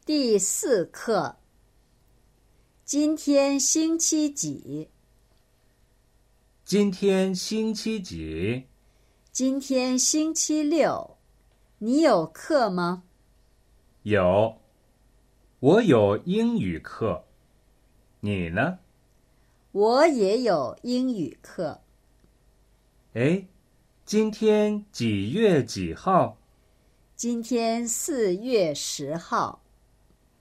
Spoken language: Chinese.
第4课。今天星期几？ 今天星期几？ 今天星期6。你有课吗？ 有。我有英语课。你呢？ 我也有英语课。 哎，今天几月几号？ 今天4月10号。